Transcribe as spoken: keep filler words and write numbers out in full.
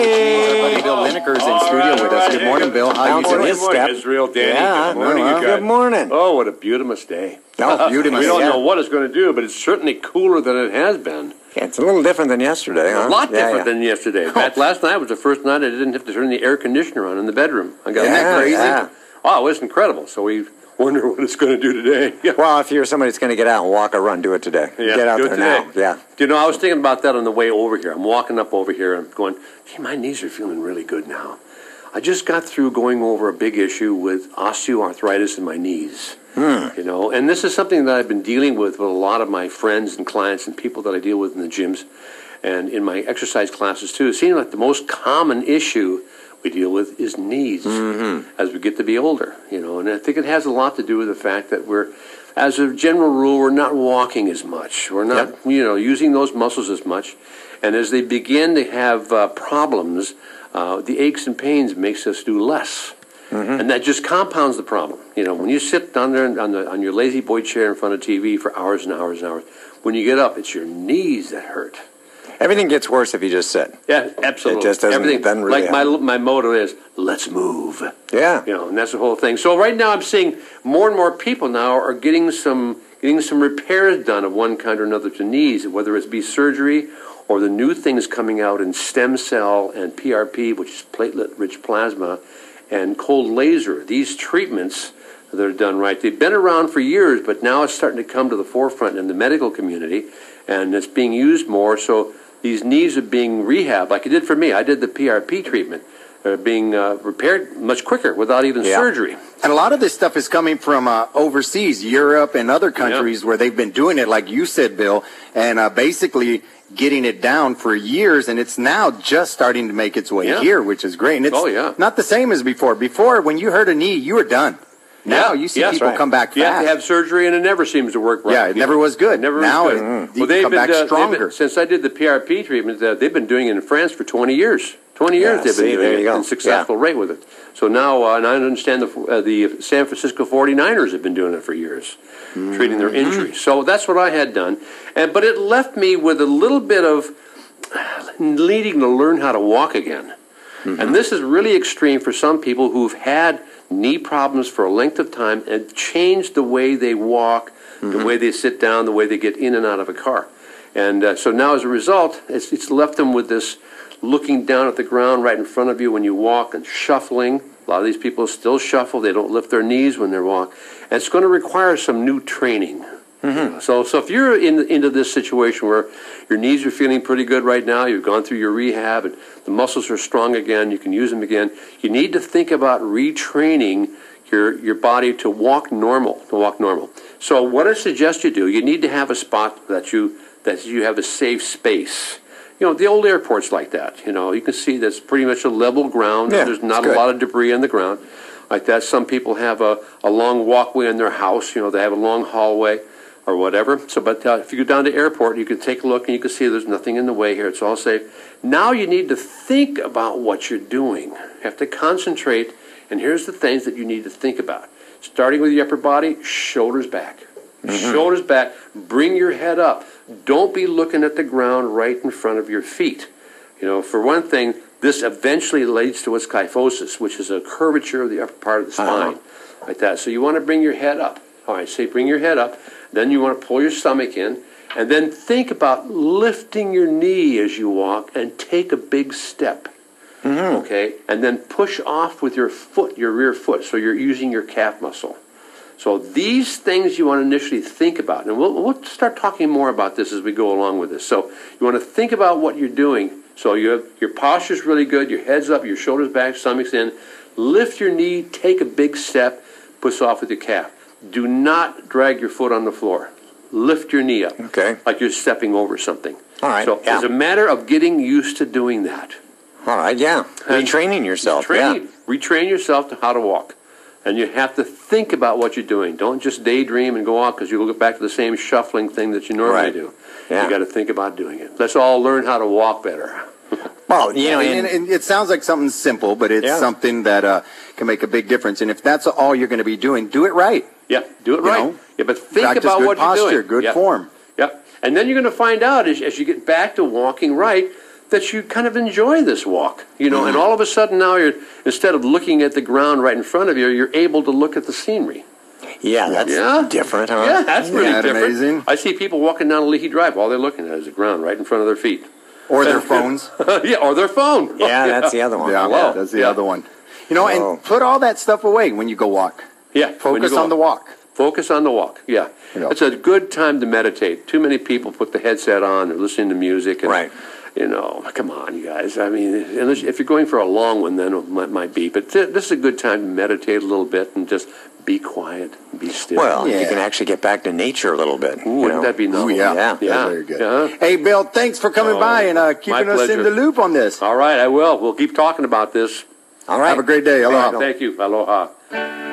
Buddy Bill Lineker's in studio with us. Good morning, Bill. How you doing? Good morning, Israel, Danny. Yeah, good morning, well, you guys. good morning. Oh, what a beautiful day. Oh, beautiful. We don't yeah. know what it's going to do, but it's certainly cooler than it has been. Yeah, it's a little different than yesterday, huh? A lot yeah, different yeah. than yesterday. In fact, last night was the first night I didn't have to turn the air conditioner on in the bedroom. I got Yeah, that crazy. yeah. Wow, it was incredible. So we wonder what it's going to do today. Yeah. Well, if you're somebody that's going to get out and walk or run, do it today. Yeah, get out do it there today. now. Yeah. You know, I was thinking about that on the way over here. I'm walking up over here and I'm going, gee, my knees are feeling really good now. I just got through going over a big issue with osteoarthritis in my knees. Hmm. You know, and this is something that I've been dealing with with a lot of my friends and clients and people that I deal with in the gyms and in my exercise classes too. It seems like the most common issue we deal with is knees mm-hmm. as we get to be older, you know, and I think it has a lot to do with the fact that we're, as a general rule, we're not walking as much. We're not, Yep. you know, using those muscles as much. And as they begin to have uh, problems, uh, the aches and pains makes us do less. Mm-hmm. And that just compounds the problem. You know, when you sit down there on, the, on your lazy boy chair in front of T V for hours and hours and hours, when you get up, it's your knees that hurt. Everything gets worse if you just sit. Yeah, absolutely. It just doesn't, Everything, doesn't really like my, my motto is, let's move. Yeah. You know, and that's the whole thing. So right now I'm seeing more and more people now are getting some getting some repairs done of one kind or another to knees, whether it be surgery or the new things coming out in stem cell and P R P, which is platelet-rich plasma, and cold laser. These treatments that are done right, they've been around for years, but now it's starting to come to the forefront in the medical community, and it's being used more. So these knees are being rehabbed, like it did for me. I did the P R P treatment. They're being uh, repaired much quicker without even Yeah. surgery. And a lot of this stuff is coming from uh, overseas, Europe and other countries Yeah. where they've been doing it, like you said, Bill, and uh, basically getting it down for years, and it's now just starting to make its way Yeah. here, which is great. And it's Oh, yeah. not the same as before. Before, when you hurt a knee, you were done. Now you see Yes, people right. come back You have fast. to have surgery, and it never seems to work right. Yeah, it You never know, was good. Never Now was good. it- Well, you they've come been, back uh, they've stronger. been- since I did the P R P treatment, uh, they've been doing it in France for twenty years. twenty years Yeah, they've been see, doing there it you go. and successful rate with it. So now, uh, and I understand the, uh, the San Francisco forty-niners have been doing it for years, mm-hmm. treating their injuries. So that's what I had done. And But it left me with a little bit of needing to learn how to walk again. Mm-hmm. And this is really extreme for some people who've had knee problems for a length of time and changed the way they walk, mm-hmm. the way they sit down, the way they get in and out of a car. And uh, so now as a result, it's, it's left them with this looking down at the ground right in front of you when you walk and shuffling. A lot of these people still shuffle. They don't lift their knees when they walk. And it's going to require some new training. Mm-hmm. So so if you're in into this situation where your knees are feeling pretty good right now, you've gone through your rehab and the muscles are strong again, you can use them again, you need to think about retraining your your body to walk normal, to walk normal. So what I suggest you do, you need to have a spot that you that you have a safe space. You know, the old airport's like that. You know, you can see that's pretty much a level ground. Yeah, There's not it's a good. lot of debris on the ground. Like that, some people have a, a long walkway in their house. You know, they have a long hallway or whatever. So, but uh, if you go down to the airport, you can take a look and you can see there's nothing in the way here. It's all safe. Now you need to think about what you're doing. You have to concentrate. And here's the things that you need to think about. Starting with the upper body, shoulders back. Mm-hmm. Shoulders back. Bring your head up. Don't be looking at the ground right in front of your feet. You know, for one thing, this eventually leads to what's kyphosis, which is a curvature of the upper part of the spine, uh-huh. like that. So you want to bring your head up. All right, say bring your head up. Then you want to pull your stomach in. And then think about lifting your knee as you walk and take a big step. Mm-hmm. Okay? And then push off with your foot, your rear foot. So you're using your calf muscle. So these things you want to initially think about. And we'll, we'll start talking more about this as we go along with this. So you want to think about what you're doing. So you have, your posture's really good. Your head's up, your shoulders back, stomach's in. Lift your knee, take a big step, push off with your calf. Do not drag your foot on the floor. Lift your knee up. Okay. Like you're stepping over something. All right. So yeah. it's a matter of getting used to doing that. All right, yeah. Retraining yourself. Training, Yeah. retrain yourself to how to walk. And you have to think about what you're doing. Don't just daydream and go off because you'll get back to the same shuffling thing that you normally Right. do. Yeah. You got to think about doing it. Let's all learn how to walk better. Well, you know, and, and, and it sounds like something simple, but it's Yeah. something that uh, can make a big difference. And if that's all you're going to be doing, do it right. Yeah, do it You right. know, yeah, but think practice about good what posture, you're doing. good yeah. form. Yeah, and then you're going to find out as, as you get back to walking right, that you kind of enjoy this walk, you know, and all of a sudden now you're, instead of looking at the ground right in front of you, you're able to look at the scenery. Yeah, that's Yeah. different, huh? Yeah, that's really Isn't that different. amazing? I see people walking down Leahy Drive. All they're looking at is the ground right in front of their feet. Or their phones. Yeah, or their phone. Yeah, that's the other one. Yeah, Wow. that's the Yeah. other one. You know, Oh. and put all that stuff away when you go walk. Yeah, when you Focus go on the walk. Focus on the walk. Yeah, Yeah. it's a good time to meditate. Too many people put the headset on, they're listening to music, and Right. you know, come on, you guys. I mean, unless, if you're going for a long one, then it might, might be. But th- this is a good time to meditate a little bit and just be quiet, be still. Well, Yeah. you can actually get back to nature a little bit. Ooh, you wouldn't know? that be Ooh, novel? yeah. Yeah. That's Yeah. very good. Yeah. Hey, Bill, thanks for coming Oh, by and uh, my keeping us pleasure. in the loop on this. All right, I will. We'll keep talking about this. All right. Have a great day. Aloha. Thank you. Aloha.